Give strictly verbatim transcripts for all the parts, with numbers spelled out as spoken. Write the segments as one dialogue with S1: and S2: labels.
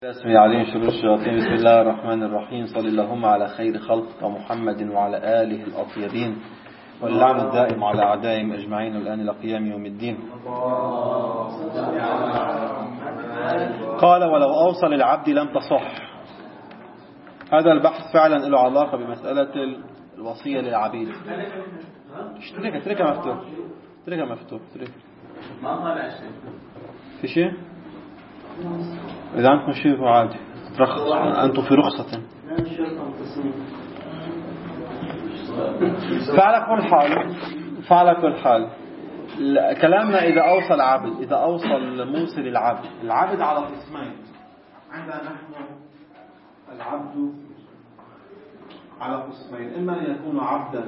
S1: بسم الله عليهم شرور الشياطين. بسم الله الرحمن الرحيم. صلى اللهم على خير خلق محمد وعلى آله الأطيبين، واللعن الدائم على أعدائهم أجمعين الآن إلى قيام يوم الدين. قال ولو أوصل العبد لم تصح. هذا البحث فعلا له علاقة بمسألة الوصية للعبيد. اشتركها اتركها مفتوح اتركها مفتوح اتركها
S2: ما طلع شيء
S1: في شيء. إذا عندكم شيء عادي ترخص، أنتم في رخصة. فعلى كل حال فعلى كل حال كلامنا إذا أوصل عبد إذا أوصل موصل العبد العبد على قسمين. عندنا نحن العبد على قسمين، إما أن يكون عبدا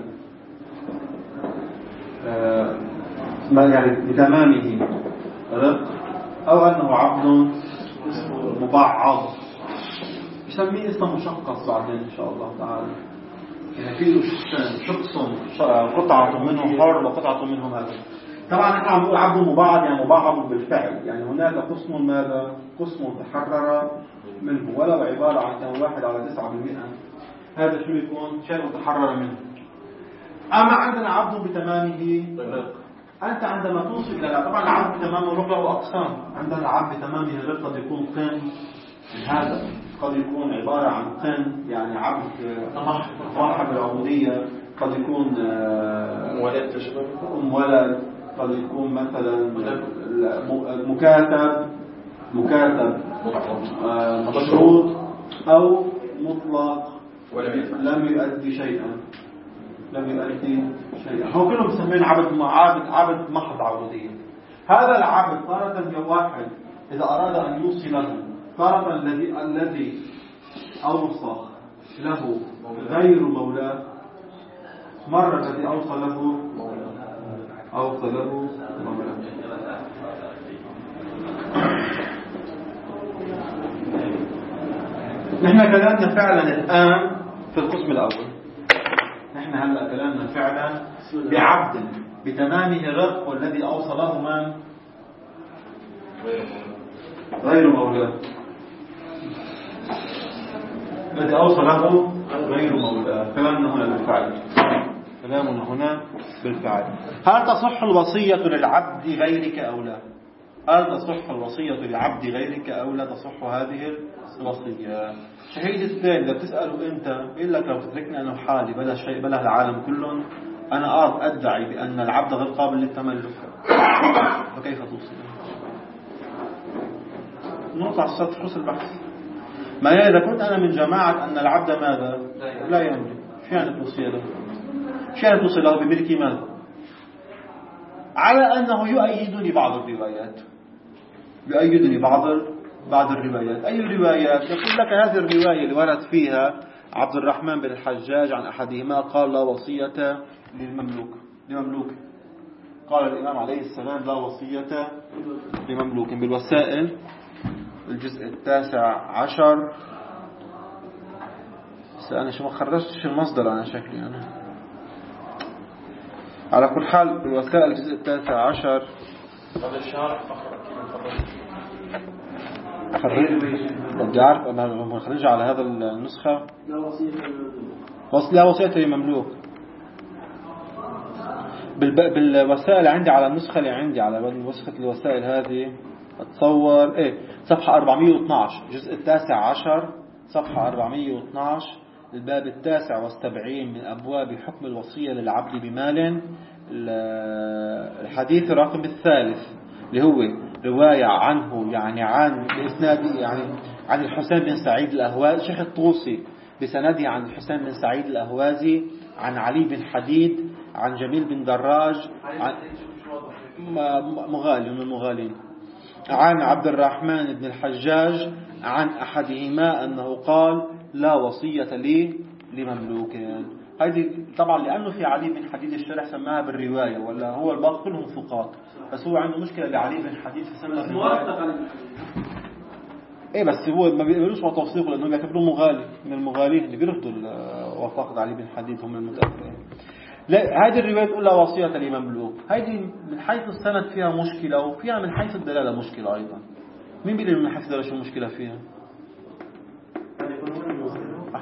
S1: ما يعني بتمامه رق، أو أنه عبد مبعض يسميه اسم مشخص بعدين إن شاء الله تعالى. يعني فيه شخص قطعة منه حر وقطعة منه ماذا. طبعا نحن عم نقول عبد مبعض يعني مبعض بالفعل، يعني هناك قسم ماذا قسم تحرر منه ولو عبارة عن كم واحد على تسعة بالمئة، هذا شو يكون شيء تحرر منه. أما عندنا عبد بتمامه رق. أنت عندما توصل إلى طبعا العبد بتمامه رق له أقسام. عندنا العبد بتمامه رق قد يكون قن، هذا قد يكون عبارة عن قن يعني عبد صاحب العبودية، قد يكون أم ولد، قد يكون مثلا مكاتب مكاتب مشروط، أو مطلق لم يؤدي شيئا لم يؤدي شيئا. هو كلهم بسمين عبد عبد عبد محض عبودية. هذا العبد تارة واحد إذا أراد أن يوصله، تارة الذي الذي أوصى له غير مولاه، مرة الذي أوصى له أوصى له مولاه. نحن كلامنا فعلا الآن في القسم الأول. نحن هلأ كلامنا فعلا بعبد بتمامه رق، والذي أوصى له من غير مولاه، الذي أوصى له غير مولاه. كلامنا هنا بالفعل كلامنا هنا بالفعل. هل تصح الوصية للعبد غيرك أو لا؟ هل تصح الوصية للعبد غيرك أو لا تصح هذه الوصية؟ شهيد الثاني إذا بتسأله أنت إلا لك لو تتركني أنا حالي بلا شيء بلا العالم كلهم، أنا أرد أدعي بأن العبد غير قابل للتملك، فكيف توصي؟ نقطة على السطح خص البحث. ما إذا كنت أنا من جماعة أن العبد ماذا لا يملك، شو يعني توصي له؟ شو يعني توصي له بملك ماذا؟ على أنه يؤيدني بعض الروايات يؤيدني بعض بعض الروايات. أي الروايات؟ يقول لك هذه الرواية اللي ورد فيها عبد الرحمن بن الحجاج عن أحدهما قال لا وصية للمملوك لمملوك قال الإمام عليه السلام لا وصية لمملوك. بالوسائل الجزء التاسع عشر. أنا شو ما خرجتش المصدر أنا شكلي أنا على كل حال. بالوسائل الجزء التاسع عشر
S2: هذا الشارع فخر
S1: خرج بدي أعرف أنا مخرج على هذا النسخة لا وصية للمملوك لا وصية للمملوك. بالوسائل عندي على النسخة اللي عندي على نسخة الوسائل هذه أتصور إيه صفحة أربعمائة واثناشر جزء التاسع عشر صفحة أربعمائة واثناشر الباب التاسع والسبعين من أبواب حكم الوصية للعبد بمال. الحديث الرقم الثالث اللي هو رواية عنه يعني عن بإسناد يعني عن الحسين بن سعيد الأهوازي شيخ الطوسي بسنده عن الحسين بن سعيد الأهوازي عن علي بن حديد عن جميل بن دراج عن مغالي من المغالين عن عبد الرحمن بن الحجاج عن أحدهما أنه قال لا وصية لي لمملوك. هذه طبعا لأنه في علي بن حديد الشرح سماها بالرواية، ولا هو الباقي كلهم ثقات، بس هو عنده مشكلة لعلي بن حديد سماها بالرواية. ايه بس هو ما بيقولوش توثيقه لأنه بيعتبروه مغالي من المغالين اللي بيرفضوا وثاقة علي بن حديد هم المتأخرين. لا هذه الرواية تقول لا وصية لمملوك. هذه من حيث السند فيها مشكلة، وفيها من حيث الدلالة مشكلة أيضا. مين بيقول من حيث الدلالة شو المشكلة فيها؟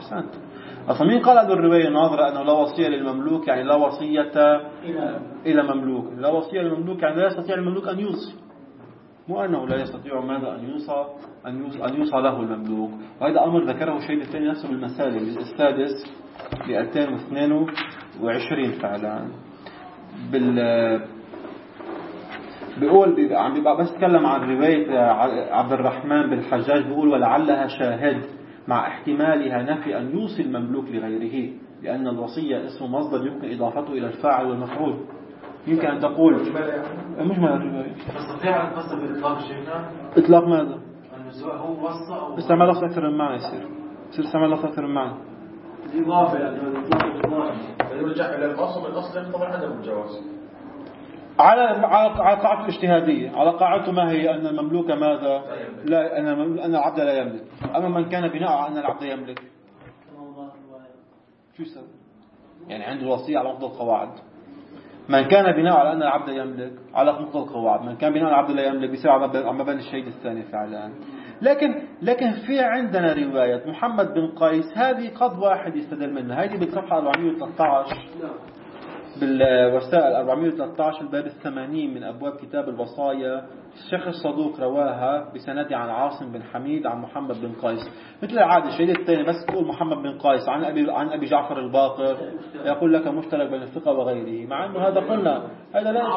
S1: أحسنت. أصلا مين قال هذه الرواية الناظرة أنه لا وصية للمملوك يعني لا وصية إلى مملوك؟ لا وصية للمملوك يعني لا يستطيع المملوك أن يوصي، مو أنه لا يستطيع ماذا أن يوصى أن يوصى, أن يوصى له المملوك. وهذا أمر ذكره شيء الثاني نفسه بالمسالك السادس ب ألفين واثنين وعشرين فعلا. بال بيقول عم بيبقى بس تكلم عن رواية عبد الرحمن بن الحجاج، بيقول ولعلها شاهد مع احتمالها نفي أن يوصي المملوك لغيره، لأن الوصية اسم مصدر يمكن إضافته إلى الفاعل والمفعول. يمكن أن تقول مجمل الرواية
S2: تستطيع أن تصل بإطلاق شيئا.
S1: إطلاق ماذا؟
S2: هو وصى أو
S1: استعمال لفظ أكثر من معنى يصير يصير استعمال لفظ أكثر من معنى.
S2: الإضافة يعني الإطلاق الإضافي يرجع إلى الأصل، الأصل يقتضي عدم الجواز.
S1: على على قاعدة الاجتهادية، على قاعدته ما هي أن المملوك ماذا؟ لا أن أن العبد لا يملك. أما من كان بناء على أن العبد يملك شو يسوي؟ يعني عنده وصية على مقتضى القواعد. من كان بناء على أن العبد يملك على مقتضى القواعد، من كان بناء على العبد لا يملك بيصير على مبنى الشيء الثاني فعلا. لكن لكن في عندنا رواية محمد بن قيس، هذه قد واحد يستدل منها. هذه بالصفحة أربعمائة وثلاثة عشر بالوسائل أربعمائة وثلاثة عشر الباب الثمانين من أبواب كتاب الوصايا. الشيخ الصدوق رواها بسند عن عاصم بن حميد عن محمد بن قيس. مثل العادة الشيء الثاني بس تقول محمد بن قيس عن أبي عن أبي جعفر الباقر يقول لك مشترك بين الثقة وغيره، مع أنه هذا قلنا هذا لا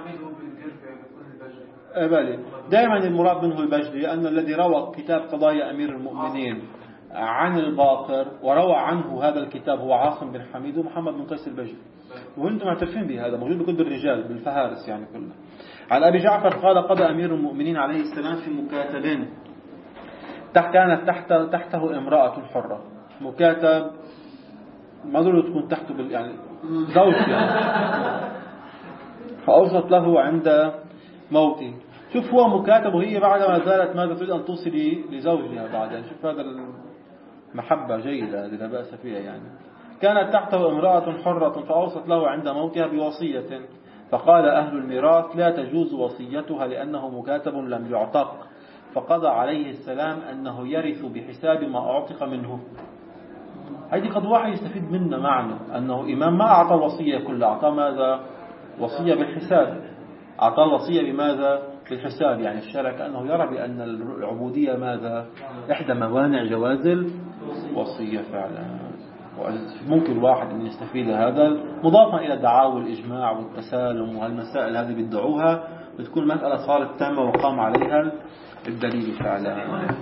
S1: بالي. دائما المراد منه البجلي، أن الذي روى كتاب قضايا أمير المؤمنين عن الباقر وروى عنه هذا الكتاب هو عاصم بن حميد ومحمد بن قيس البجلي، وانتم معترفين به، هذا موجود بكتب الرجال بالفهارس يعني كله. عن أبي جعفر قال قضى أمير المؤمنين عليه السلام في مكاتب تحت كانت تحت تحته امرأة حرة. مكاتب ما ضروري تكون تحته بال يعني زوج يعني. فأوصت له عند موته. شوف هو مكاتب وهي بعد ما زالت ماذا تريد أن توصي لزوجها بعد. شوف هذا المحبة جيدة لا بأس فيها يعني. كانت تحته امرأة حرة فأوصت له عند موتها بوصية، فقال أهل الميراث لا تجوز وصيتها لأنه مكاتب لم يعتق، فقضى عليه السلام أنه يرث بحساب ما أعتق منه. هذه قد واحد يستفيد منا معنى أنه إمام ما أعطى الوصية كلها، أعطى ماذا؟ وصية بالحساب. أعطى الوصية بماذا؟ بالحساب. يعني الشرع كأنه يرى بأن العبودية ماذا؟ إحدى موانع جواز الوصية فعلا. ممكن الواحد أن يستفيد هذا مضافا إلى دعاوى الإجماع والتسالم وهالمسائل هذه بيدعوها، بتكون مسألة صارت تامة وقام عليها الدليل فعلا.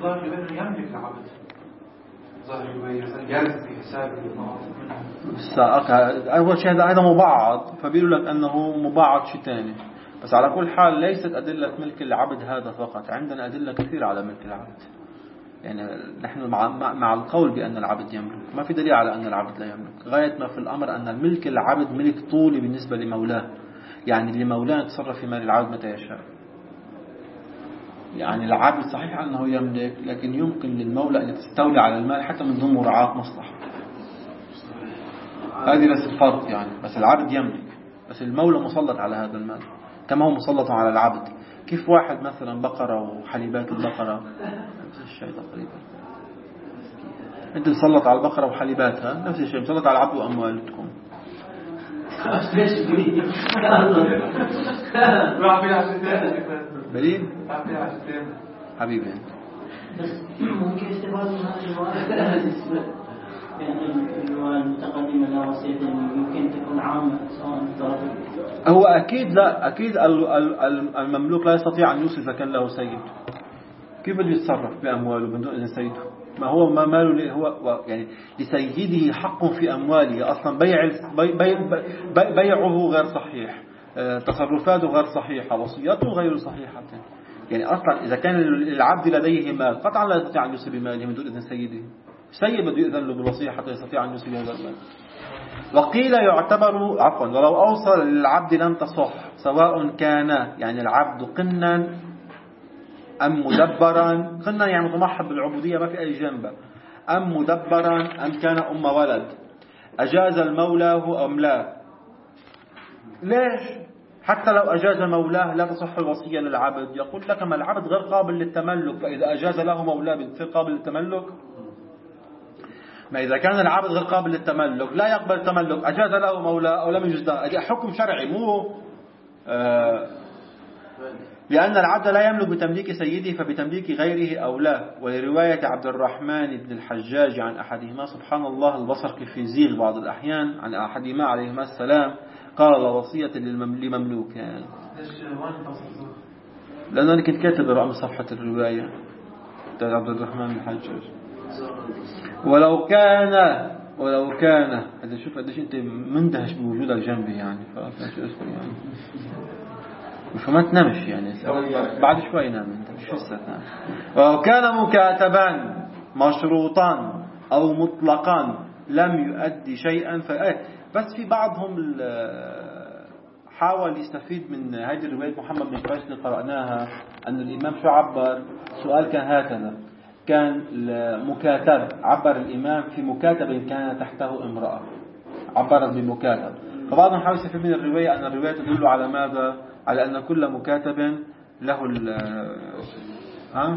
S1: أول شيء هذا مبعض، فبيقولوا لك أنه مبعض شيء ثاني. بس على كل حال ليست أدلة ملك العبد هذا فقط، عندنا أدلة كثيرة على ملك العبد. يعني نحن مع مع القول بأن العبد يملك، ما في دليل على أن العبد لا يملك. غاية ما في الأمر أن الملك العبد ملك طولي بالنسبة لمولاه، يعني لمولاه يتصرف في مال العبد متى يشاء. يعني العبد صحيح أنه يملك، لكن يمكن للمولى أن يستولي على المال حتى من ضمن مراعاة مصلحة. هذه بس الفرق يعني. بس العبد يملك، بس المولى مسلط على هذا المال كما هو مسلط على العبد. كيف واحد مثلا بقرة وحليبات البقرة نفس الشيء تقريبا. أنت مسلط على البقرة وحليباتها نفس الشيء، مسلط على العبد وأموالكم. بلين حبيبي
S3: بس ممكن استفاد من هذه الرواية المتقدمة لا وصية يمكن تكون عامة سواء الطرفين.
S1: هو أكيد لا أكيد المملوك لا يستطيع أن يوصي إذا كان له سيد. كيف بده يتصرف بأمواله بدون إذن سيده؟ ما هو ما ماله هو يعني لسيده حق في أمواله. أصلا بيع بي بي بي بيعه غير صحيح، تصرفاته غير صحيحة، وصيته غير صحيحة. يعني أصلا إذا كان العبد لديه مال قطعا لا يستطيع أن يوصي بماله من دون إذن سيده. سيد بده يأذن له بالوصية حتى يستطيع أن يوصي بهذا المال. وقيل يعتبر عفوا ولو أوصى للعبد لم تصح، سواء كان يعني العبد قنا أم مدبرا. قنا يعني متمحض بالعبودية ما في أي جنبه، أم مدبرا أم كان أم ولد، أجاز المولاه أم لا. ليش؟ حتى لو أجاز مولاه لا تصح الوصية للعبد. يقول لك ما العبد غير قابل للتملك، فإذا أجاز له مولاه بتصير قابل للتملك. ما إذا كان العبد غير قابل للتملك لا يقبل التملك أجاز له مولاه أو لم يجز له، هذا حكم شرعي مو آه لأن العبد لا يملك بتمليك سيده فبتمليك غيره أو لا. ولرواية عبد الرحمن بن الحجاج عن أحدهما سبحان الله البصر كيف يزيغ بعض الأحيان عن أحدهما عليهما السلام قال لا وصية لمملوكان. لأن أنا كنت كاتب رقم صفحة الرواية بتاع عبد الرحمن بن الحجاج. ولو كان ولو كان هذا شوف قديش أنت مندهش بوجودك جنبي يعني فشو اسمه يعني مش ما تنامش يعني بعد شوي نام انت مش لسه تنام. ولو كان مكاتبا مشروطا او مطلقا لم يؤدي شيئا فأي. بس في بعضهم حاول يستفيد من هذه الرواية محمد بن قيس اللي قرأناها أن الإمام شو عبر سؤال كان هكذا كان مكاتب عبر الإمام في مكاتب كان تحته امرأة عبر بمكاتب. فبعضهم حاول يستفيد من الرواية أن الرواية تدل على ماذا على أن كل مكاتب له ال ها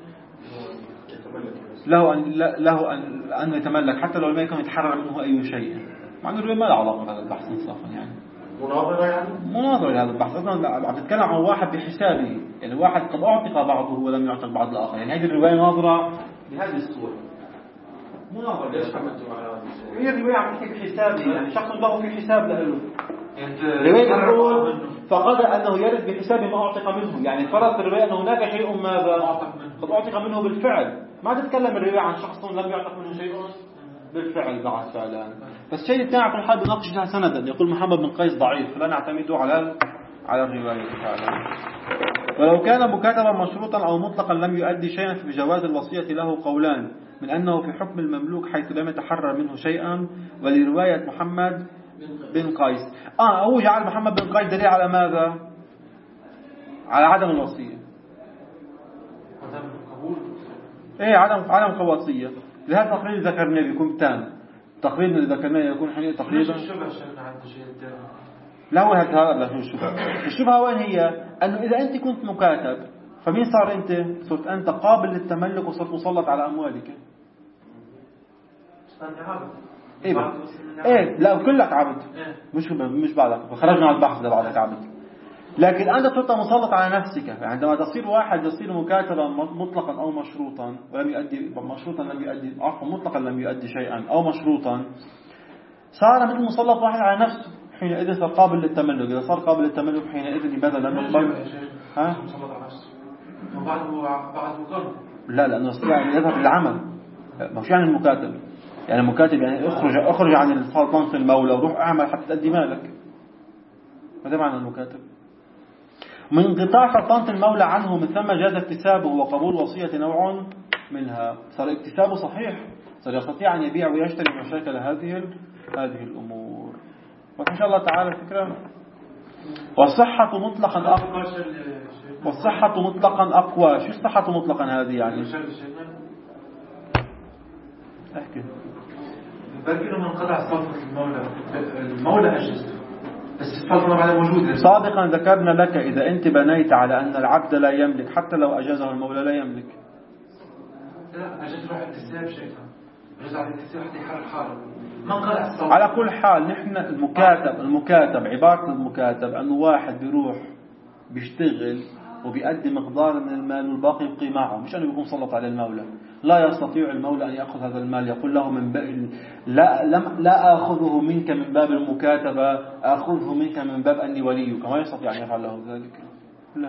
S1: له أن له أن أن يتملك حتى لو لم يكن يتحرر منه أي شيء. مع أن الرواية ما لها علاقة بهذا البحث إنصافا يعني
S2: مناظرة يعني
S1: مناظرة لهذا البحث أصلا عم بتكلم عن واحد بحسابه يعني واحد قد أعطق بعضه ولم يعطق بعض الآخر يعني هذه الرواية ناظرة بهذه الصورة مناظرة.
S2: ليش حملتوا على هذا الصورة؟
S1: هي الرواية عم تحكي بحسابه يعني شخص له في حساب له الرواية تقول فقد أنه يرد بحساب ما أعطق منه يعني فرض في الرواية أن هناك شيء ماذا قد أعطق منه بالفعل. ما تتكلم الرواية عن شخص لم يعطق منه شيء بالفعل بعد فعلا. بس الشيء الثاني في الحال بناقش لها سندا يقول محمد بن قيس ضعيف فلا نعتمد على على الرواية فعلا. ولو كان مكاتبا مشروطا أو مطلقا لم يؤدي شيئا في جواز الوصية له قولان من أنه في حكم المملوك حيث لم يتحرر منه شيئا. ولرواية محمد بن قيس آه هو جعل محمد بن قيس دليل على ماذا على عدم الوصية
S2: عدم القبول
S1: ايه عدم عدم الوصية. لهذا التقرير ذكرناه بيكون تام التقرير اللي ذكرناه يكون حقيقة تقريبا
S2: الشبه شفنا عند شيء التاني
S1: لا هو هذا لا هو الشبهة. الشبهة وين هي أنه إذا أنت كنت مكاتب فمين صار أنت صرت أنت قابل للتملك وصرت مسلط على أموالك إيه بقى. إيه لا كلك عبد مش مش بعدك خرجنا على البحث ده بعدك عبد لكن أنت صرت مسلط على نفسك عندما تصير واحد يصير مكاتبا مطلقا أو مشروطا ولم يؤدي مشروطا لم يؤدي عفوا مطلقا لم يؤدي شيئا أو مشروطا صار مثل مسلط واحد على نفسه حينئذ صار قابل للتملك. إذا صار قابل للتملك حينئذ لماذا لم يقبل ها
S2: وبعده بعد مقرر
S1: لا لأنه يستطيع أن يذهب للعمل مش يعني المكاتب يعني المكاتب يعني اخرج اخرج عن سلطنة المولى وروح اعمل حتى تأدي مالك. هذا معنى المكاتب. من انقطاع سلطنة المولى عنه من ثم جاز اكتسابه وقبول وصية نوع منها. صار اكتسابه صحيح صار يستطيع أن يبيع ويشتري مشاكل هذه هذه الأمور. وإن شاء الله تعالى الفكرة والصحة مطلقا أقوى والصحة مطلقا أقوى. شو الصحة مطلقا هذه يعني احكي
S2: بلكي لما انقطع صفقة المولى المولى أجزته بس الصفقة بعد موجودة.
S1: سابقا ذكرنا لك إذا أنت بنيت على أن العبد لا يملك حتى لو أجازه المولى لا يملك.
S2: لا أجاز روح اكتساب شيئا أجاز على الاكتساب حتى يحرر حاله ما انقطع الصفقة.
S1: على كل حال نحن المكاتب المكاتب عبارة المكاتب أنه واحد بيروح بيشتغل وبيأدي مقدار من المال والباقي يبقي معه مش أنه يكون مسلط على المولى. لا يستطيع المولى أن يأخذ هذا المال يقول له من باب لا لم لا أخذه منك من باب المكاتبة أخذه منك من باب أني وليك ما يستطيع أن يفعل له ذلك لا.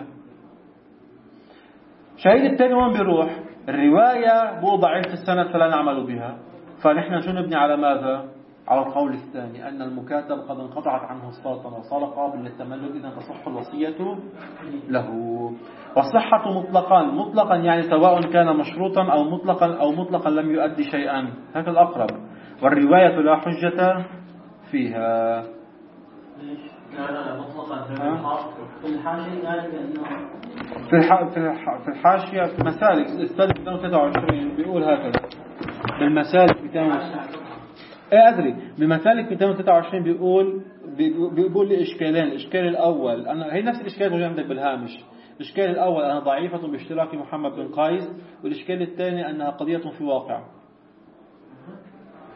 S1: شهيد الثاني وين بيروح الرواية بو ضعيف السند فلا نعمل بها. فنحن شو نبني على ماذا على القول الثاني أن المكاتب قد انقطعت عنه السلطنة وصار قابل للتملك إذا تصح الوصية له. والصحة مطلقا مطلقا يعني سواء كان مشروطا أو مطلقا أو مطلقا لم يؤدي شيئا هذا الأقرب. والرواية لا حجة فيها.
S3: لا لا مطلقا في الحاشية قال بأنه
S1: في الح... في, الح... في الحاشية في مسالك السالك مئتين وثلاثة وعشرين بيقول هكذا بالمسالك مئتين ايه أدري بمسالك مئتين وثلاثة وعشرين بيقول بيقول لي إشكالين. الإشكال الأول أنا هي نفس الإشكال اللي عندك بالهامش. الإشكال الأول أنها ضعيفة باشتراك محمد بن قيس والإشكال الثاني أنها قضية في واقع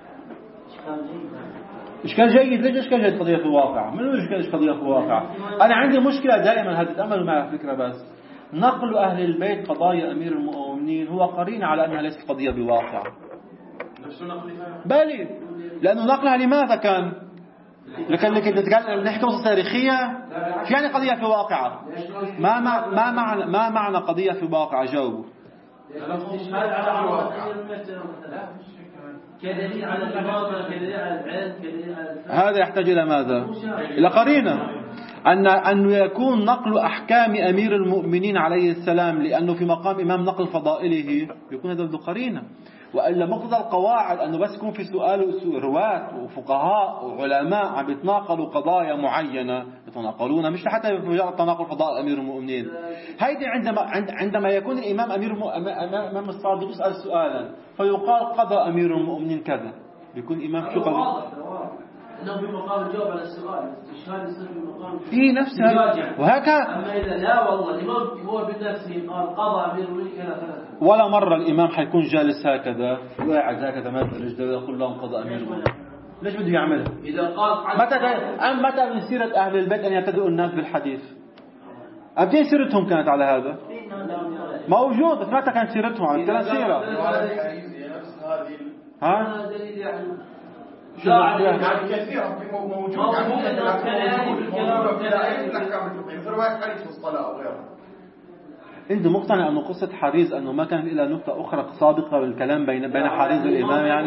S1: إشكال جيد. ليش إشكال جيد؟ قضية في الواقع. من هو إشكال قضية في الواقع؟ أنا عندي مشكلة دائما، هذا تأملوا معي فكرة بس. نقل أهل البيت قضايا أمير المؤمنين هو قرين على أنها ليست قضية بواقع. بالي لأنه نقلها لماذا كان؟ لكن لكي تتكلم نحكي قصة تاريخية. شو يعني قضية في واقعة؟ ما مع ما معنى ما معنى قضية في واقعة؟ جاوبوا.
S3: كدليل على الإمامة، كدليل على العلم، كدليل على الفهم.
S1: هذا يحتاج إلى ماذا؟ إلى قرينة. أن أن يكون نقل أحكام أمير المؤمنين عليه السلام لأنه في مقام إمام نقل فضائله يكون هذا ذو قرينة. وإلا مقتضى القواعد أنه بس يكون في سؤال رواة وفقهاء وعلماء عم يتناقلوا قضايا معينة يتناقلون مش حتى في مجرد تناقل فضاء أمير المؤمنين. هيدي عندما عندما يكون الإمام أمير الإمام الصادق يسأل سؤالا فيقال قضى أمير المؤمنين كذا، بيكون إمام شو قضى؟
S3: إنه في مقام الجواب على السؤال، استشهاد يصير في مقام
S1: إيه نفسها وهكذا.
S3: أما إذا لا والله الإمام هو بنفسه قال قضى أمير المؤمنين كذا كذا،
S1: ولا مرة الإمام حيكون جالس هكذا وقاعد هكذا ما يرجع يقول لهم قضى أمير المؤمنين. ليش بده يعملها؟
S3: إذا قال
S1: متى أم متى من سيرة أهل البيت أن يبتدئوا الناس بالحديث؟ أبدين سيرتهم كانت على هذا موجود. متى كانت سيرتهم على كلام سيرة؟ ها؟
S4: يعني كثيرا في موجود في رواية حديث في الصلاة أو غيرها.
S1: أنت مقتنع أنه قصة حريز أنه ما كان إلا نقطة أخرى سابقة بالكلام بين بين حريز والإمام؟ يعني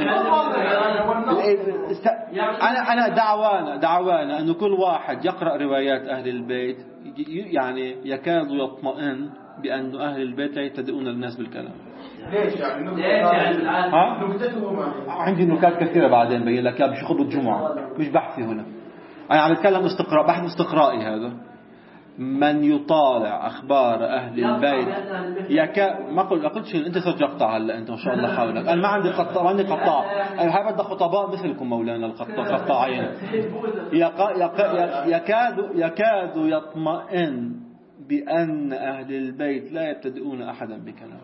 S1: أنا أنا دعوانا دعوانا أنه كل واحد يقرأ روايات أهل البيت يعني يكاد يطمئن بأن أهل البيت لا يبتدئون الناس بالكلام.
S4: ليش يعني؟
S1: نكتته عندي نكات كثيرة بعدين بين لك مش خطبة الجمعة مش بحثي هنا. أنا عم أتكلم استقراء بحث استقرائي هذا. من يطالع أخبار أهل البيت يكا ما قل قلت شيء أنت صرت يقطع هلا أنت ما شاء الله حولك. أنا ما عندي قطاع ما عندي قطاع. أنا بدي خطباء مثلكم مولانا القطاع قطاعين. يكاد يكاد يطمئن بأن أهل البيت لا يبتدئون أحدا بكلام،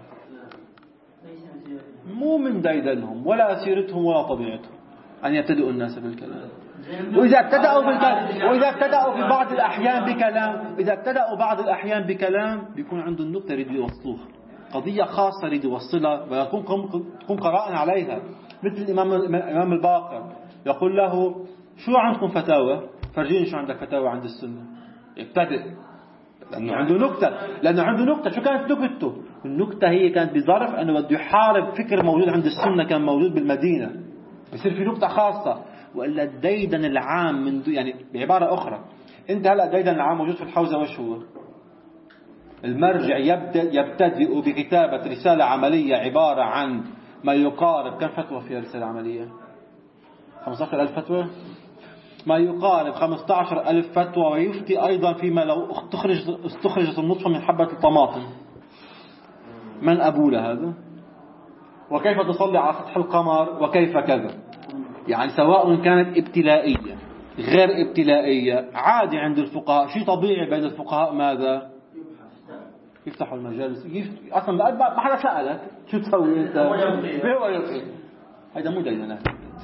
S1: مو من ديدنهم ولا سيرتهم ولا طبيعتهم أن يبتدئوا الناس بالكلام. وإذا ابتدأوا بالكلام وإذا ابتدأوا في بعض الأحيان بكلام إذا ابتدأوا بعض الأحيان بكلام بيكون عندهم نقطة يريد يوصلوها، قضية خاصة يريد يوصلها ويكون يكون قراء عليها. مثل الإمام الإمام الباقر يقول له شو عندكم فتاوى؟ فرجيني شو عندك فتاوى عند السنة. يبتدئ لأنه عنده نكتة لأنه عنده نكتة. شو كانت نكتته؟ النكتة هي كانت بظرف أنه بده يحارب فكر موجود عند السنة كان موجود بالمدينة، يصير في نكتة خاصة. وإلا الديدن العام من يعني بعبارة أخرى أنت هلأ الديدن العام موجود في الحوزة وش هو؟ المرجع يبدأ يبتدئ بكتابة رسالة عملية عبارة عن ما يقارب كم فتوى فيها رسالة عملية؟ خمسة عشر ألف فتوى، ما يقارب خمسة عشر ألف فتوى. ويفتي أيضا فيما لو استخرجت استخرجت النطفة من حبة الطماطم من أبول هذا، وكيف تصلي على سطح القمر، وكيف كذا. يعني سواء كانت ابتلائية غير ابتلائية عادي عند الفقهاء، شيء طبيعي بين الفقهاء ماذا يفتحوا المجالس يفت... أصلا ما حدا سألك شو تسوي أنت هو يلقي. هذا مو ديننا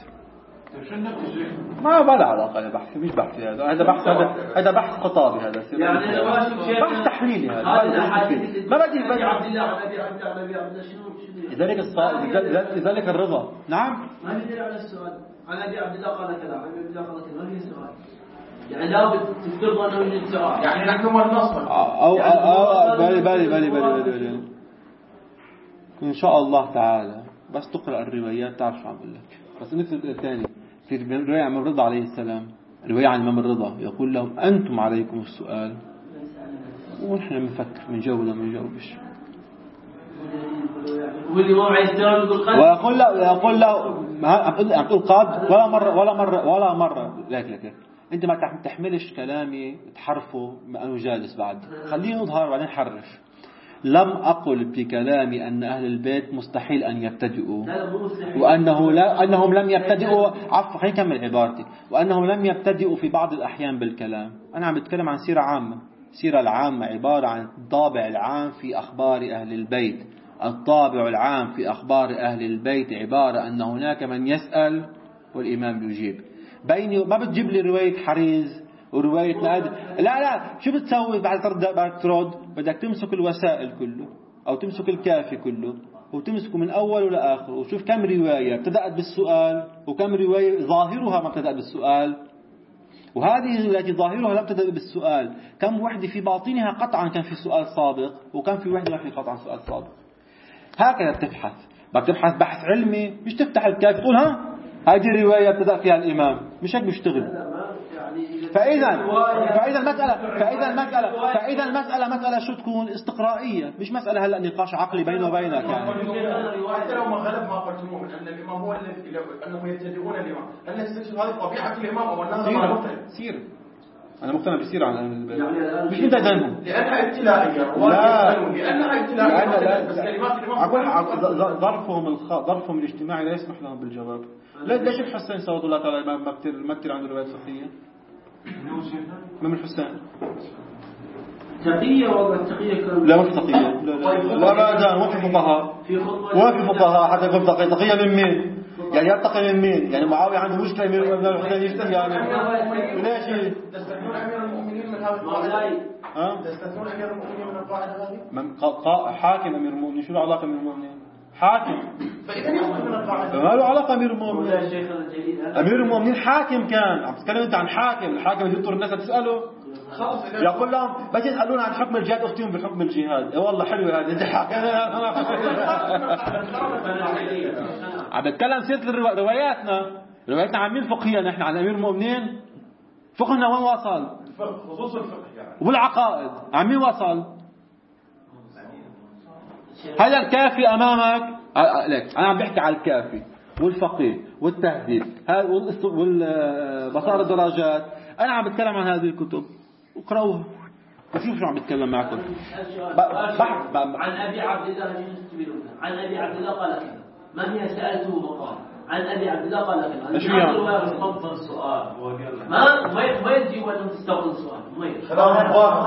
S1: ما بلا علاقة. هذا بحث مش بحث هذا هذا بحث هذا هذا بحث خطابي هذا
S3: يعني
S1: بحث تحليلي هذا ما بدي بدي عبد الله على عبد الله على عبد الله شنو لذلك الصائب لذلك الرضا. نعم
S3: ما بدي على السؤال على ابي عبد الله قال كذا على ابي عبد الله قال كذا ما في سؤال يعني لا بتفترض انه يوجد سؤال
S4: يعني نحن هو النصر
S1: او او بالي بالي بالي بالي ان شاء الله تعالى بس تقرأ الروايات تعرف شو عم بقول لك. بس نكتب الثاني في رواية عن الرضا عليه السلام، رواية عن الإمام الرضا يقول لهم أنتم عليكم السؤال ونحن بنفكر بنجاوب ولا ما بنجاوبش.
S3: واللي ما عايز يجاوب يقول قد.
S1: ويقول له يقول له عم تقول قد ولا مرة ولا مرة ولا مرة لك لك أنت ما تحملش كلامي تحرفه ما أنا جالس بعد خليني أظهر بعدين حرف. لم أقل بكلامي أن أهل البيت مستحيل أن يبتدئوا وأنه لا أنهم لم يبتدئوا عفوا خليني أكمل عبارتي وأنهم لم يبتدئوا في بعض الأحيان بالكلام. أنا عم بتكلم عن سيرة عامة. السيرة العامة عبارة عن الطابع العام في أخبار أهل البيت. الطابع العام في أخبار أهل البيت عبارة أن هناك من يسأل والإمام بيجيب. بيني ما بتجيب لي رواية حريز ورواية نادر. لا لا شو بتسوي بعد ترد بعد ترد بدك تمسك الوسائل كله أو تمسك الكافي كله وتمسكه من أول لآخر وشوف كم رواية ابتدأت بالسؤال وكم رواية ظاهرها ما ابتدأ بالسؤال، وهذه التي ظاهرها لا ابتدأ بالسؤال كم وحدة في باطنها قطعا كان في سؤال سابق وكم في وحدة ما في قطعا سؤال سابق. هكذا بتبحث. بدك تبحث بحث علمي مش تفتح الكافي تقول ها هذه الرواية ابتدأ فيها الإمام، مش هيك بيشتغل. فإذا فإذا المسألة فإذا المسألة فإذا المسألة مسألة شو تكون استقرائية مش مسألة هلا نقاش عقلي بينه وبينك يعني.
S4: حتى لو ما غلب ما قلتموه من أن الإمام هو الذي أنهم يتبعون الإمام، هل نستكشف هذه طبيعة الإمام أو أنها
S1: سيرة سيرة أنا مقتنع بسيرة عن أهل البيت مش أنت دانهم
S4: لأنها ابتلائية
S1: لا
S4: لأنها ابتلائية بس كلمات
S1: أقول ظرفهم الخ... ظرفهم الاجتماعي لا يسمح لهم بالجواب. ليش الحسين صلى الله عليه وسلم ما كتير ما كتير عنده روايات فقهية؟ من الحسين
S3: تقية ولا تقية
S1: لا مش تقية لا لا لا ما في فقهاء ما في فقهاء حتى يقول تقية تقية من مين يعني يتقي من مين يعني معاوية عنده مشكلة من الحسين يشتهي يعني ليش
S4: تستثنون أمير المؤمنين من هذا القاعدة ها تستثنون أمير المؤمنين من القاعدة هذه
S1: من حاكم أمير المؤمنين شو له علاقة أمير المؤمنين حاكم
S4: فإذا يخرج من القاعدة
S1: ما له علاقة أمير المؤمنين. أمير المؤمنين حاكم كان عم تتكلم أنت عن حاكم الحاكم اللي يضطر الناس تسأله يقول لهم بس يسألون عن حكم الجهاد أختهم بحكم الجهاد إيه والله حلو هذا أنت حاكم عم بتكلم سيرة رواياتنا رواياتنا عن مين فقهية نحن عن أمير المؤمنين فقهنا وين وصل
S4: خصوص الفقه يعني
S1: والعقائد عن مين وصل هذا الكافي أمامك لك أنا عم بحكي على الكافي والفقيه والتهذيب والبصائر الدراجات أنا عم بتكلم عن هذه الكتب اقرأوها وشوف شو عم بتكلم معكم.
S3: عن أبي عبد الله عن أبي عبد الله قال كذا ما هي سألته وقال عن أبي عبد الله قال كذا
S1: ايش يعني
S2: تفضل السؤال
S3: ما ما يجي ولا تستوعب السؤال ما يجي
S4: خلاص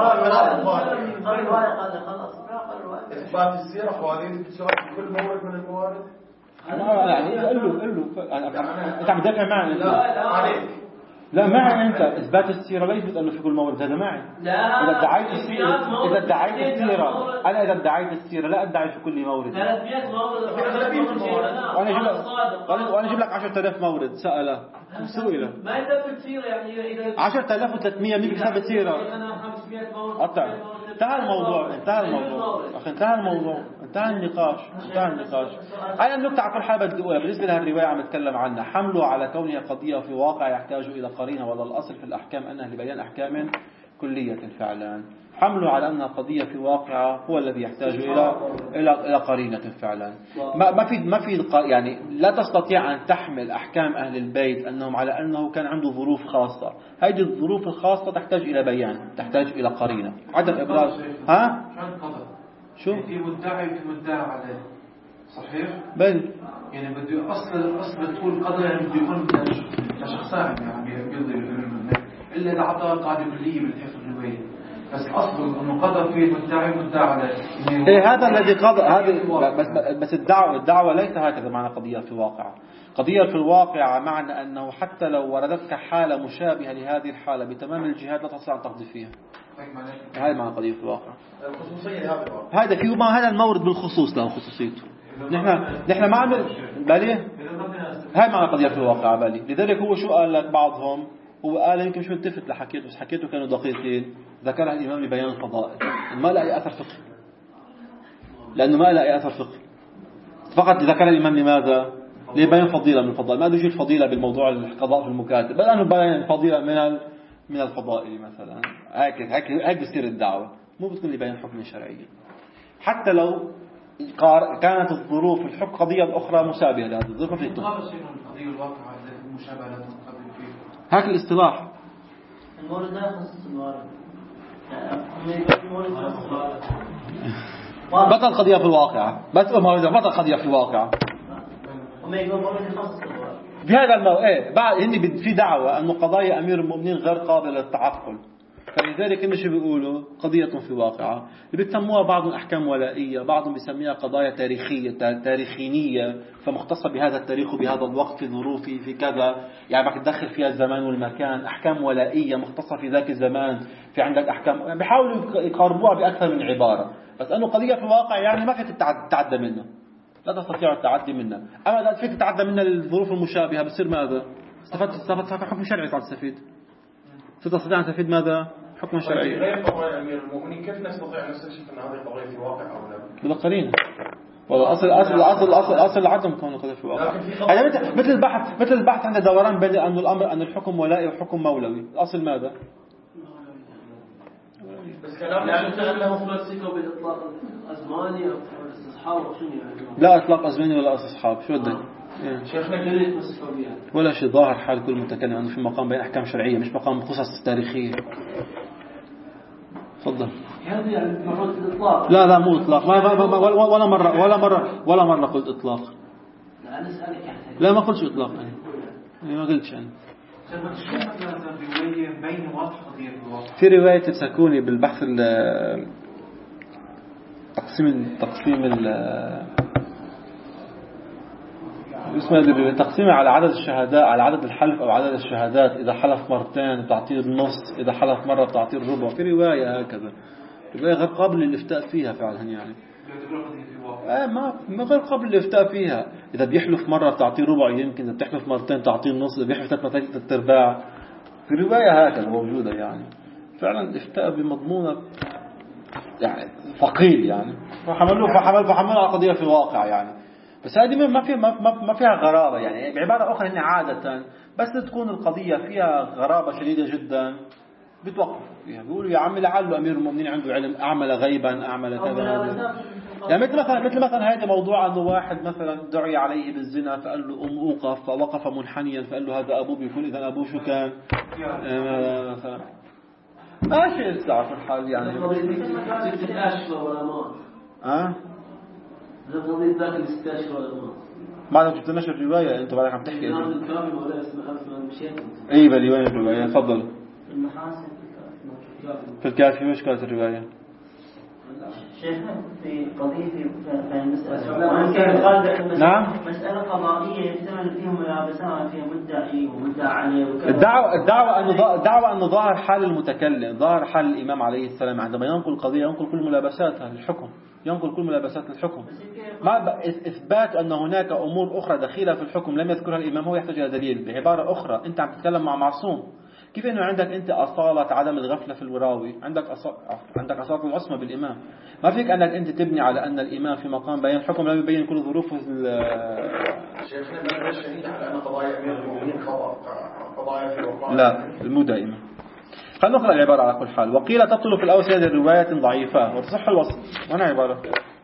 S3: خلاص
S4: إثبات السيرة خواريز بتشارك كل مورد من الموارد
S1: يعني قل له قل له أنت عم تدافع معي
S3: لا لا
S4: عليك
S1: لا معي أنت إثبات السيرة لا يثبت أنه في كل مورد هذا معي.
S3: لا
S1: إذا ادعيت السيرة إذا ادعيت السيرة أنا إذا ادعيت السيرة لا أدعي في كل مورد.
S3: ثلاثمئة مورد
S1: وأنا أجيب لك وأنا أجيب لك عشرة آلاف مورد سأله سئله
S3: ما يثبت سيرة يعني إذا
S1: عشرة آلاف وثلاثمئة مين بيثبت سيرة؟
S3: أنا خمسمئة مورد
S1: قطع انتهى الموضوع انتهى الموضوع أخي انتهى الموضوع انتهى النقاش انتهى النقاش. أنا النقطة على كل حال بدي أقولها بالنسبة لها الرواية عم نتكلم عنها حمله على كونها قضية في واقع يحتاج إلى قرينة ولا الأصل في الأحكام أنها لبيان أحكام كلية فعلا حمله على أنها قضية في واقع هو الذي يحتاج إلى إلى إلى قرينة فعلا. ما ما في ما في يعني لا تستطيع أن تحمل أحكام أهل البيت أنهم على أنه كان عنده ظروف خاصة. هذه الظروف الخاصة تحتاج إلى بيان تحتاج إلى قرينة عدم إبراز. ها شو
S2: في مدعي في مدعي عليه صحيح
S1: بل
S2: يعني بده أصل أصل تقول قضية يعني بده يكون لشخصان يعني بيقضي إلا إذا عطى قاعدة كلية بالحفظ الرواية بس أصل إنه قضى في مدعي مدعي عليه.
S1: إيه هذا الذي قضى هذا بس بس الدعوة الدعوة ليس هكذا معنى قضية في الواقع. قضية في الواقع معنى أنه حتى لو وردتك حالة مشابهة لهذه الحالة بتمام الجهات لا تستطيع أن تقضي فيها. هذا معنى قضية في الواقع.
S4: الخصوصية هذا
S1: هذا فيه ما هذا المورد بالخصوص له خصوصيته. نحن نحن ما عم بالي هاي معنى قضية في الواقع بالي. لذلك هو شو قال لك بعضهم هو قال يمكن مش ملتفت لحكيته بس حكيته كانوا دقيقين ذكرها الإمام لبيان الفضائل ما لا أي أثر فقهي لأنه ما لا أي أثر فقهي فقط ذكر الإمام لماذا لبيان فضيلة من الفضائل ما يجي الفضيلة بالموضوع القضاء في المكاتب بل أنه بيان فضيلة من من الفضائل مثلا هيك هيك هيك بتصير الدعوة مو بتكون لبيان حكم شرعي حتى لو كانت الظروف الحكم قضية الأخرى مشابهة لهذه الظروف في
S2: القضية الواقعة المشابهة لها
S1: هاك الاصطلاح
S3: المورد لا يخصص الموارد
S1: بطل قضية في الواقع بس بطل قضية في الواقع في هذا الموضوع ايه بعد هني في دعوة انه قضايا امير المؤمنين غير قابلة للتعقل فلذلك إنه شو بيقولوا قضية في واقعة اللي بيسموها بعضهم أحكام ولائية، بعضهم بيسميها قضايا تاريخية تاريخينية، فمختصة بهذا التاريخ وبهذا الوقت في ظروفي في كذا، يعني بدك تدخل فيها الزمان والمكان. أحكام ولائية مختصة في ذاك الزمان، في عندك أحكام بيحاولوا يقاربوها بأكثر من عبارة، بس أنه قضية في الواقع يعني ما فيك تتعدى منها، لا تستطيع التعدي منها. أما إذا فيك تتعدى منها للظروف المشابهة بصير ماذا؟ استفدت استفدت حكم شرعي تعال تستفيد. ستستطيع أن تستفيد ماذا؟ حكم شرعي.
S4: غير قضايا أمير المؤمنين كيف نستطيع أن نستكشف أن هذه قضية في واقع أو لا؟
S1: بالقرينة. والله أصل أصل أصل أصل أصل عدم كونه قضية في الواقع. يعني مثل مثل البحث مثل البحث عند دوران بين أن الأمر أن الحكم ولائي وحكم مولوي. الأصل ماذا؟
S4: بس كلام
S3: يعني تغلب فلسفة بالإطلاق الأزماني أو الاستصحاب شنو يعني؟
S1: لا إطلاق أزماني ولا استصحاب، شو بدك؟
S3: شيخنا جريت مسفوية
S1: ولا شيء. ظاهر حال كل متكلم أنه في مقام بين أحكام شرعية مش مقام قصص تاريخية. تفضل.
S3: هذا يعني مرات الإطلاق.
S1: لا لا مو إطلاق، ما ما ما ولا مرة ولا مرة ولا مرة قلت إطلاق.
S3: لا أنا أسألك يعني.
S1: لا ما قلتش إطلاق أنا. ما قلتش أنا.
S2: شو مثلا رواية بين واضحة قضية الواقع؟
S1: في رواية السكوني بالبحث ال تقسيم تقسيم ال اسمه تقسيم على عدد الشهادات، على عدد الحلف أو عدد الشهادات. إذا حلف مرتين بتعطيه النص، إذا حلف مرة بتعطيه الربع. في رواية هكذا، رواية غير قابل للإفتاء فيها فعلا يعني. آه ما ما غير قابل للإفتاء فيها. إذا بيحلف مرة بتعطيه ربع يمكن، إذا بتحلف مرتين تعطيه النص، إذا بيحلف ثلاث أرباع. في رواية هكذا موجودة يعني. فعلا الإفتاء بمضمونة يعني ثقيل يعني. فحملوه فحمل فحملوا على قضية في الواقع يعني. بس هذه ما فيها ما ما فيها غرابة يعني. بعبارة أخرى إن عادة بس تكون القضية فيها غرابة شديدة جدا بتوقف فيها، بيقولوا يا عمي لعله أمير المؤمنين عنده علم، أعمل غيبا أعمل كذا. يعني مثل مثلا مثل مثلا هذا موضوع أنه واحد مثلا دعي عليه بالزنا فقال له أم أوقف، فوقف منحنيا فقال له هذا أبوه، بيكون إذا أبوه شو كان مثلا ماشي استعرف الحال يعني. ها
S3: قضية ذاك الاستشهاد ولا ما؟
S1: ما أنا جبت نشر الرواية أنت بعدك عم تحكي.
S3: الإمام الكامل ولا اسمه خلف مشيت.
S1: أي بل وين الرواية؟ تفضل.
S3: المحاسن
S1: في الكافي وش كانت الرواية؟
S5: شيخنا في قضية في المسألة
S1: نعم
S5: مسألة قضائية يحتمل فيها ملابسات، فيها مدعي ومدعى عليه وكذا.
S1: الدعوة الدعوة أنه الدعوة أنه ظاهر حال المتكلم، ظاهر حال الإمام عليه السلام عندما ينقل قضية ينقل كل ملابساتها للحكم، ينقل كل ملابسات الحكم. ما إثبات أن هناك أمور أخرى دخيلة في الحكم لم يذكرها الإمام هو يحتاج إلى دليل. بعبارة أخرى أنت عم تتكلم مع معصوم، كيف إنه عندك أنت أصالة عدم الغفلة في الوراوي، عندك أصالة عندك أصالة العصمة بالإمام. ما فيك أنك أنت تبني على أن الإمام في مقام بيان الحكم لم يبين كل ظروفه.
S4: شيخنا ما هو شهيد على أن قضايا أمير المؤمنين قضايا في الواقع؟
S1: لا مو دائما. خلينا نقرأ العبارة على كل حال. وقيل تبطل في الأوساد الرواية ضعيفة وتصح الوصف. وانا عبارة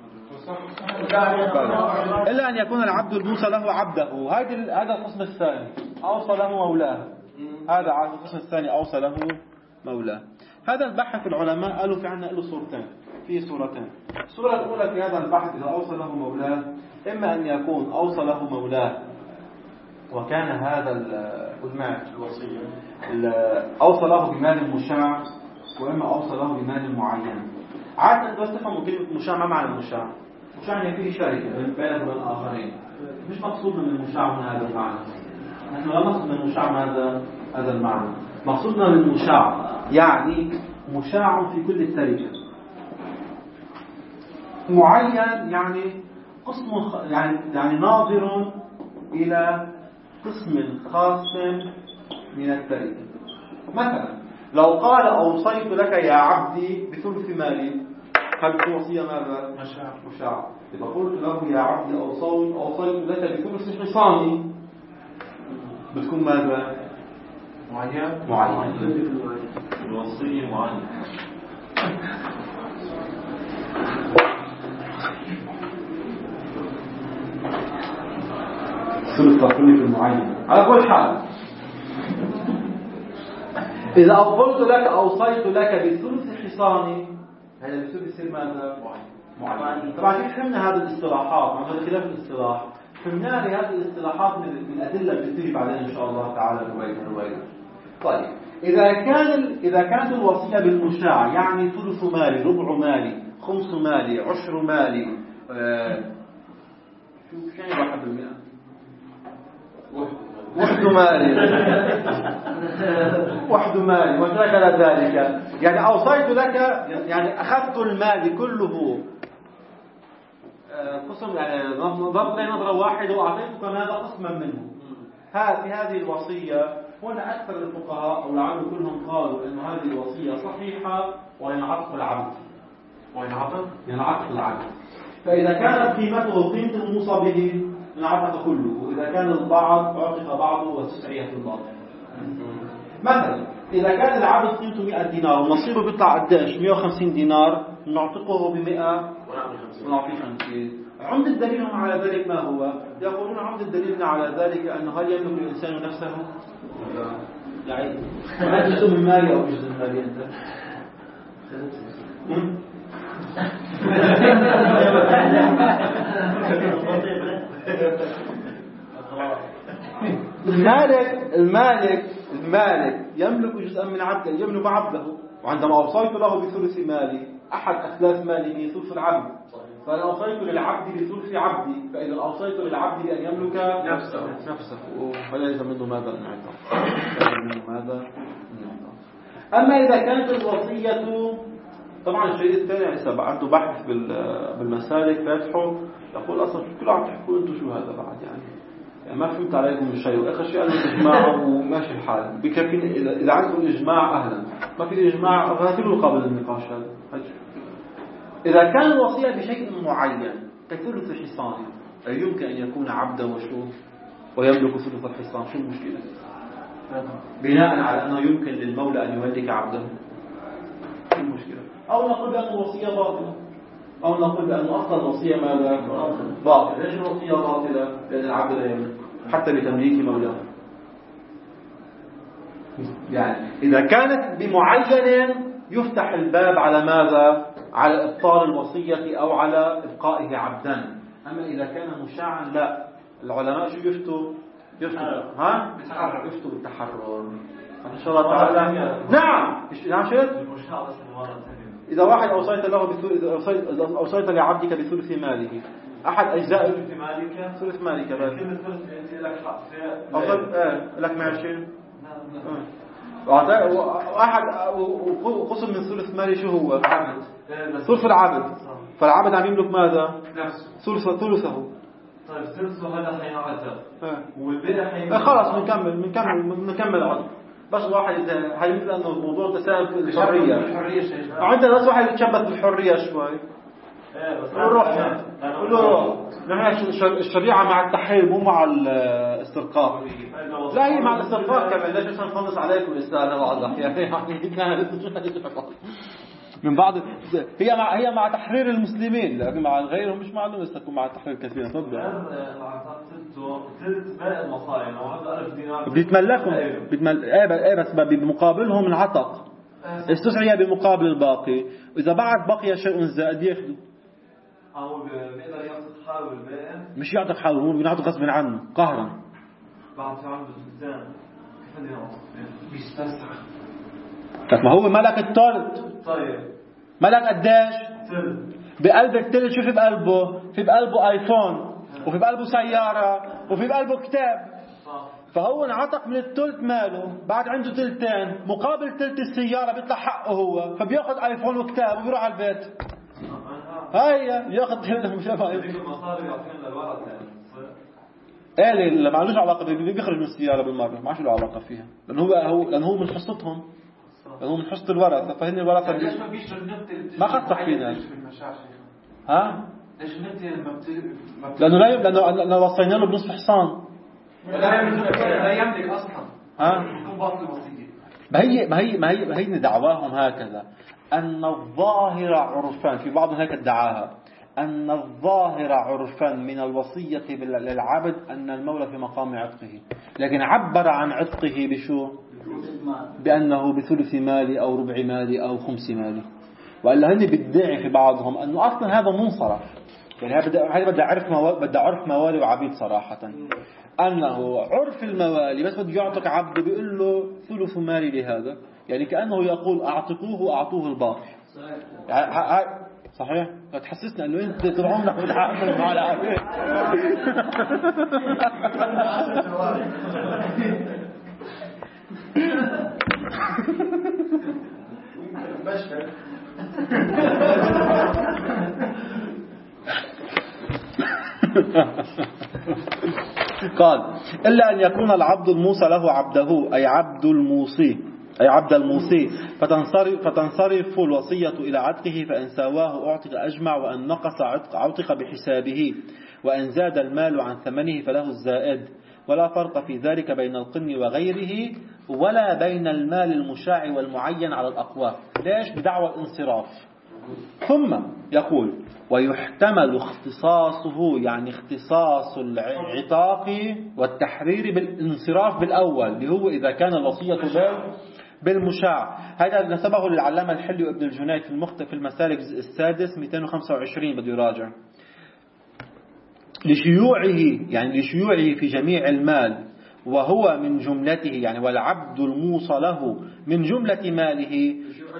S1: إلا أن يكون العبد الموصى له عبده. هذا هذا القسم الثاني أوصى له مولاه. هذا القسم الثاني أوصى له مولاه. هذا البحث العلماء قالوا في عنا له صورتين، في صورتين. الصورة الأولى في هذا البحث إذا أوصى له مولاه إما أن يكون أوصى له مولاه وكان هذا المال الوصية أوصى له بمال مشاع، وإما أوصى له بمال معين. عادة بس تفهموا كلمة مشاع ما معنى المشاع. مشاع يعني فيه شركة بينه وبين الآخرين، مش مقصود من المشاع من هذا المعنى. نحن لا نقصد من المشاع من هذا هذا المعنى. مقصودنا من المشاع يعني مشاع في كل التركة. معين يعني قسم يعني يعني ناظر إلى قسم خاص من التركة. مثلا لو قال أوصيت لك يا عبدي بثلث مالي، هل في وصية ماذا؟ مشاع. مشاع. إذا قلت له يا عبدي أوصيت أوصيت لك بثلث حصاني بتكون ماذا؟
S4: معين.
S1: معين.
S4: الوصية معين.
S1: ثلث تقليل المعين. على كل حال إذا قلت لك أوصيت لك بثلث حصاني، هذا بثلث يصير ماذا؟ معين. طبعا كيف فهمنا هذه الاصطلاحات؟ عن خلاف الاصطلاح فهمنا هذه الاصطلاحات من الأدلة اللي بتيجي بعدين إن شاء الله تعالى رويدا رويدا. طيب إذا كان إذا كانت الوصية بالمشاع يعني ثلث مالي، ربع مالي، خمس مالي، عشر مالي، آه شو يعني واحد بالمئة، وحد مالي وحد مالي وشاك ذلك، يعني أوصيت لك، يعني أخذت المال كله قسم، يعني ضرب لي نظرة واحدة وأعطيتك ماذا قسما منه. في هذه الوصية هنا أكثر الفقهاء أو لعل كلهم قالوا أن هذه الوصية صحيحة وينعطف العبد، وينعطف ينعطف العبد. فإذا كانت قيمته قيمة الموصى به انعطف كله، وإذا كان البعض عطف بعضه واستسعي في البعض. مثلا إذا كان العبد قيمته مئة دينار ونصيبه بيطلع قديش مئة وخمسين دينار، نعتقه بمئة ونعطيه خمسين. عمد الدليل على ذلك ما هو؟ يقولون عمد الدليل على ذلك أنه هل يملك الإنسان نفسه؟ يعني هل جزء من مالي أو جزء من مالي أنت؟ المالك المالك المالك يملك جزءا من عبده، يملك عبده، وعندما أوصيت له بثلث مالي، أحد أثلاث ماله ثلث العبد، فأنا أوصيت للعبد بثلث عبدي، فإذا أوصيت للعبد بأن يملك نفسه نفسه فليس منه ماذا نعطى، منه ماذا نعطى. أما إذا كانت الوصية، طبعا الشيء الثاني يعني عنده بحث بالمسالك فاتحه يقول أصلا كل عم تحكوا أنتم شو هذا بعد يعني, يعني ما فهمت عليكم الشيء، وآخر شيء قالوا الإجماع وماشي الحال بكفين. إذا عندكم الإجماع أهلا، ما في الإجماع غافلوا قبل النقاش هذا. إذا كان الوصية بشيء معين كثلث حصان، يمكن أن يكون عبدا وشو ويملك ثلث الحصان، شو المشكلة؟ بناء على أنه يمكن للمولى أن يملك عبده، شو المشكلة؟ أو نقول بأن الوصية باطلة، أو نقول بأن أصل الوصية ماذا؟ باطلة. ليش الوصية باطلة؟ لأن العبد لا يملك حتى بتمليك مولاه. يعني إذا كانت بمعين يفتح الباب على ماذا؟ على إبطال الوصية أو على إبقائه عبدا. أما إذا كان مشاعا لا، العلماء شو يفتوا؟ يفتوا ها؟ يفتوا بالتحرر. إن شاء الله تعالى. نعم. نعم شيء. إذا واحد أوصيت له بثلث، إذا أوصيت لعبدك بثلث ماله، أحد أجزاء ثلث مالك، ثلث مالك بس. كلمة ثلث أنت لك حق فيها. أوصيت إيه لك معشين. واحد قسم من ثلث مالي شو هو؟ عبد. ثلث العبد. فالعبد عم يملك ماذا؟ نفسه. ثلث ثلثه. طيب ثلثه هذا حينعتق. والباقي حين. خلاص بنكمل بنكمل بنكمل عقد. بس واحد هيمثل انه الموضوع تساهل في الحريه. عندنا ناس واحد يتشبث بالحريه شوي. ايه بس نروح نقول له نحن الشريعه مع التحرير مو مع الاسترقاق. لا هي مع الاسترقاق كمان. ليش عشان نخلص عليكم الاستاذ بعض الاحيان يعني من بعض هي مع هي مع تحرير المسلمين، لكن مع غيرهم مش معلوم تكون مع تحرير كثير. تفضل. ثلث باقي المصاري او هذا ألف دينار بيتملكهم بيتمل ايه بس بمقابلهم العتق استسعي بمقابل الباقي، واذا بعد بقي شيء زائد ياخذوا او بيقدر يعطي حاله الباقي، مش يعطي حاله، هو بينعطي غصب عنه قهرا. بعد في عنده الزلزال كيف بده يعطي بيستسرع. طيب ما هو ملك الثلث. طيب ملك قديش؟ ثلث. بقلب الثلث شو في بقلبه؟ في بقلبه ايفون، وفي بقلبه سيارة، وفي بقلبه كتاب. فهو انعتق من الثلث ماله، بعد عنده ثلثين، مقابل ثلث السيارة بيطلع حقه هو، فبياخذ ايفون وكتاب وبيروح على البيت. هيا بياخذ مش المصاري يعطينا للورث يعني. ايه اللي ما له علاقة بيخرج من السيارة بالمرة، ما له علاقة فيها، لأنه هو هو لأنه هو من حصتهم، لأنه هو من حصة الورثة، فهن الورثة ليش ما فيش النبتة ما خطح فينا. ها؟ ليش النبتة لما بت لأنه لا لأنه لأنه وصينا له بنصف حصان. لا يملك لا يملك أصلا. ها؟ يكون باطل الوصية. ما هي ما هي ما هي ما هي دعواهم هكذا أن الظاهر عرفان، في بعضهم هيك ادعاها أن الظاهر عرفا من الوصية للعبد أن المولى في مقام عتقه، لكن عبر عن عتقه بشو؟ بأنه بثلث مالي أو ربع مالي أو خمس مالي. وإلا هن بيدعي في بعضهم أنه أصلا هذا منصرف، يعني هذا بدي أعرف موالي بدي أعرف موالي وعبيد صراحة، أنه عرف الموالي بس بده يعطك عبد بيقول له ثلث مالي لهذا، يعني كأنه يقول أعتقوه أعطوه الباقي. يعني صحيح؟ تحسسنا أنه أنت طول عمرك بتعامل مع العبيد. قال إلا أن يكون العبد الموصى له عبده، أي عبد الموصي أي عبد الموصي فتنصرف, فتنصرف الوصية إلى عتقه، فإن ساواه أعتق أجمع، وأن نقص عتق عتق بحسابه، وأن زاد المال عن ثمنه فله الزائد. ولا فرق في ذلك بين القن وغيره، ولا بين المال المشاع والمعين على الأقوى. ليش؟ بدعوى الانصراف. ثم يقول ويحتمل اختصاصه، يعني اختصاص العتاق والتحرير بالانصراف بالأول، اللي هو إذا كان الوصية بالمشاع. هذا نسبه للعلامة الحلي وابن الجنيد في المخطئ في المسالك السادس مئتين وخمسة وعشرين، بده يراجع. لشيوعه، يعني لشيوعه في جميع المال، وهو من جملته، يعني والعبد الموصى له من جملة ماله.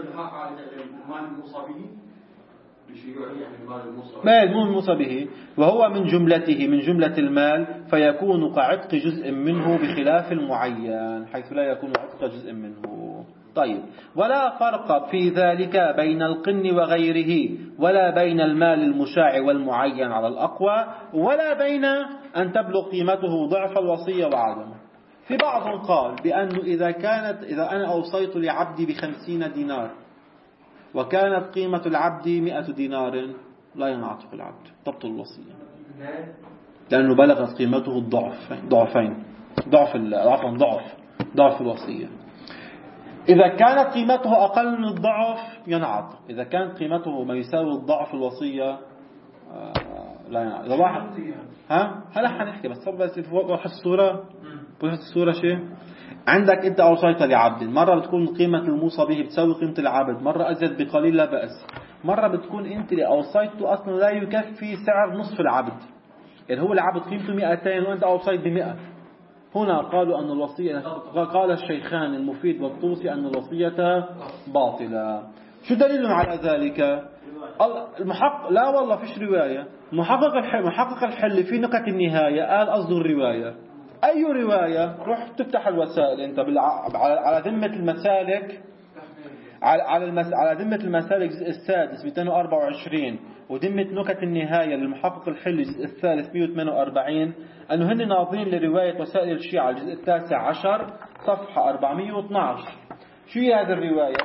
S1: ما يكون الموصى به وهو من جملته من جملة المال، فيكون كعتق جزء منه بخلاف المعين حيث لا يكون عتق جزء منه. طيب، ولا فرق في ذلك بين القن وغيره، ولا بين المال المشاع والمعين على الأقوى، ولا بين أن تبلغ قيمته ضعف الوصية وعدمه. في بعض قال بأنه إذا كانت إذا أنا أوصيت لعبدي بخمسين دينار وكانت قيمة العبد مئة دينار لا ينعتق العبد، تبطل الوصية، لأنه بلغت قيمته الضعف ضعفين ضعف عفوا ضعف ضعف الوصية. إذا كانت قيمته أقل من الضعف ينعتق، إذا كانت قيمته ما يساوي الضعف الوصية لا ينعتق. إذا واحد ها هلا حنحكي بس بس وضح الصورة وضح الصورة شيء. عندك أنت أوصيت لعبد، مرة بتكون قيمة الموصى به بتساوي قيمة العبد، مرة أزيد بقليل لا بأس، مرة بتكون أنت اللي أوصيته أصلا لا يكفي سعر نصف العبد، يعني هو العبد قيمته مئتين وأنت أوصيت بمئة. هنا قالوا أن الوصية، قال الشيخان المفيد والطوسي أن الوصية باطلة. شو دليل على ذلك؟ المحقق لا والله فيش رواية. محقق الحل محقق الحل في نكت النهاية قال قصده الرواية. أي رواية؟ روح تفتح الوسائل أنت على ذمة المسالك، على المس... على ذمة المسالك الجزء السادس مئتين وأربعة وعشرين، وذمة نكت النهاية للمحقق الحلي الجزء الثالث مئة وثمانية وأربعين، أنه هن ناظرين لرواية وسائل الشيعة الجزء التاسع عشر صفحة أربعمئة واثني عشر. شو هي هذه الرواية؟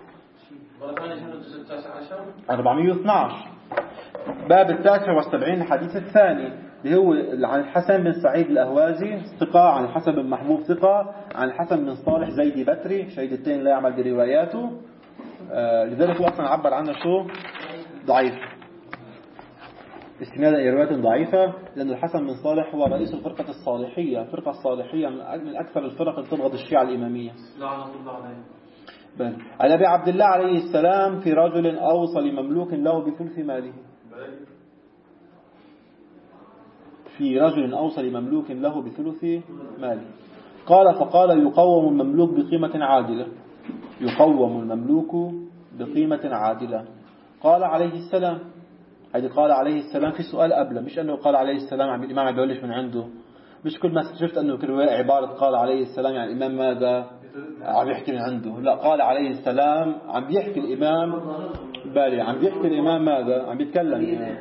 S1: أربعمئة واثني عشر باب التاسع والسبعين الحديث الثاني، اللي هو عن الحسن بن سعيد الأهوازي ثقة، عن الحسن بن محبوب ثقة، عن الحسن بن صالح زيدي بتري شهيدتين لا يعمل برواياته. آه لذلك هو أصلا عبر عنه شو ضعيف، استنادا إلى روايات ضعيفة، لأن الحسن بن صالح هو رئيس الفرقة الصالحية. الفرقة الصالحية من أكثر الفرق اللي تبغض الشيعة الإمامية. بل عن أبي عبد الله عليه السلام في رجل أوصى لمملوك له بثلث ماله، في رجل أوصى لمملوك له بثلث ماله. قال فقال يقوم المملوك بقيمة عادلة، يقوم المملوك بقيمة عادلة. قال عليه السلام، هذه قال عليه السلام في سؤال قبله، مش أنه قال عليه السلام عم الإمام عم بيقولش من عنده، مش كل ما شفت أنه كل عبارة قال عليه السلام يعني الإمام ماذا عم يحكي من عنده، لا قال عليه السلام عم بيحكي الإمام بالي، عم بيحكي الإمام ماذا عم بيتكلم يعني.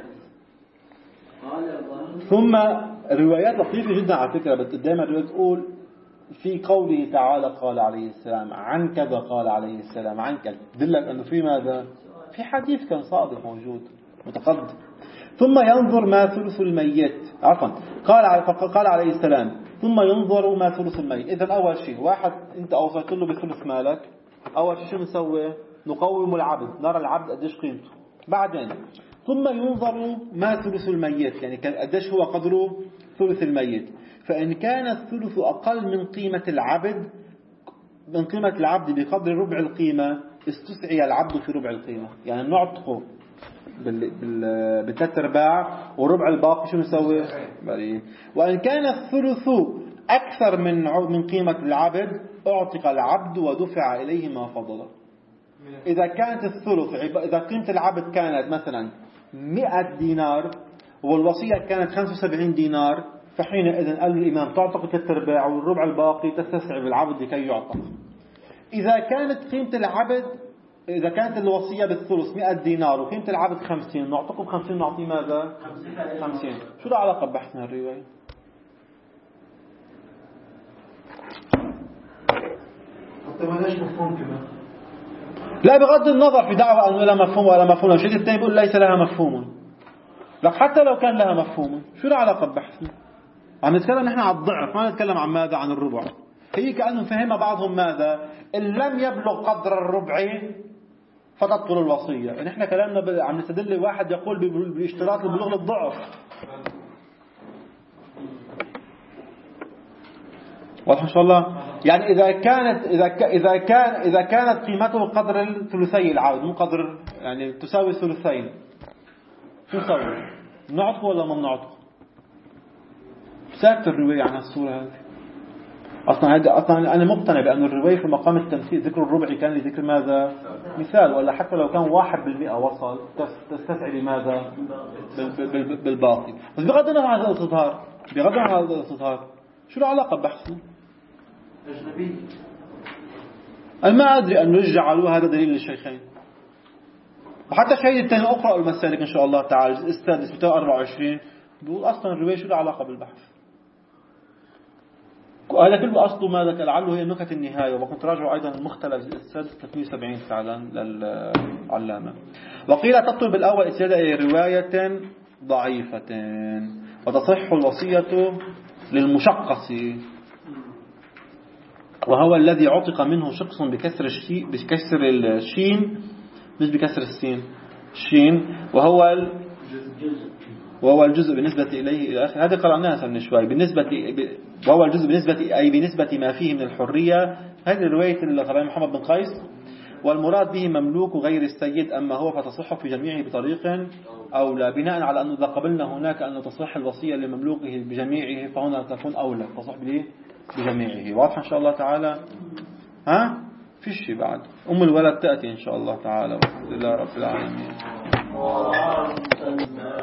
S1: ثم روايات لطيفة جدا على فكرة، بس دائما الروايات تقول في قوله تعالى قال عليه السلام عن كذا قال عليه السلام عن كذا، دلك أنه في ماذا في حديث كان صادق موجود متقدم. ثم ينظر ما ثلث الميت، عفوا قال قال عليه السلام ثم ينظر ما ثلث الميت. إذا أول شيء واحد أنت أوصيت له بثلث مالك، أول شيء شو نسوي؟ نقوم العبد، نرى العبد قديش قيمته. بعدين ثم ينظر ما ثلث الميت، يعني قديش هو قدره ثلث الميت. فإن كان الثلث أقل من قيمة العبد من قيمة العبد بقدر ربع القيمة، استسعي العبد في ربع القيمة، يعني نعتقه بال بال بالثلاث ارباع، والربع الباقي شو نسوي؟ بريء. وان كان الثلث اكثر من من قيمة العبد اعتق العبد ودفع اليه ما فضل. اذا كانت الثلث اذا قيمة العبد كانت مثلا مئة دينار والوصية كانت خمسة وسبعين دينار، فحينئذ قال الإمام تعتق ثلاث ارباع والربع الباقي تستسعب العبد لكي يعتق. إذا كانت قيمة العبد إذا كانت الوصية بالثلث مئة دينار وقيمة العبد خمسين، نعتقه بخمسين نعطيه ماذا؟ خمسين. شو له علاقة ببحثنا الرواية؟
S2: حتى ما ليش مفهوم كمان.
S1: لا بغض النظر في دعوة أنه لا مفهوم ولا مفهوم، الشيء الثاني بيقول ليس لها مفهوم. لك حتى لو كان لها مفهوم شو له علاقة ببحثنا؟ عم نتكلم نحن عن الضعف، ما نتكلم عن ماذا؟ عن الربع. هي كأنهم فهم بعضهم ماذا؟ إن لم يبلغ قدر الربع فتبطل الوصية. نحن كلامنا عم نستدل واحد يقول باشتراط البلوغ للضعف. واضح إن شاء الله؟ يعني إذا كانت إذا ك إذا كان إذا كانت قيمته قدر الثلثي العبد، مو قدر يعني تساوي ثلثين، شو نسوي؟ نعطه ولا ما نعطه؟ ساكت الرواية عن الصورة هذه. أصلا هذا أصلا أنا مقتنع بأن الرواية في مقام التمثيل ذكر الربع كان لذكر ماذا؟ مثال، ولا حتى لو كان واحد بالمئة وصل تستسعي لماذا؟ بالباقي. بس بغض النظر عن الاستظهار، بغض النظر عن الاستظهار، شو له علاقة ببحثنا؟
S2: أجنبي.
S1: أنا ما أدري أن يجعلوا هذا دليل للشيخين. وحتى الشهيد الثاني أقرأ المسالك إن شاء الله تعالى الجزء السادس مئتين وأربعة وعشرين بيقول أصلا الرواية شو له علاقة بالبحث. هذا كله أصله ماذا؟ لعله هي نكت النهاية. وكنت راجعوا أيضا المختلف السادس ثلاثمئة وسبعين فعلا للعلامة. وقيل تطلب الأول إسناد رواية ضعيفة وتصح الوصية للمشقص، وهو الذي عتق منه شخص بكسر الشي بكسر الشين مش بكسر السين الشين، وهو الجزء وهو الجزء بالنسبة إليه إلى آخر. هذا قرأناها من شوي. بالنسبة ب... وهو الجزء بالنسبة أي بالنسبة ما فيه من الحرية. هذه رواية الخبير محمد بن قيس. والمراد به مملوك غير السيد، أما هو فتصح في جميعه بطريق أولى، بناء على أنه إذا قبلنا هناك أن تصح الوصية لمملوكه بجميعه فهنا تكون أولى تصح به بجميعه. واضح إن شاء الله تعالى؟ ها؟ في شيء بعد أم الولد تأتي إن شاء الله تعالى. والحمد لله رب العالمين.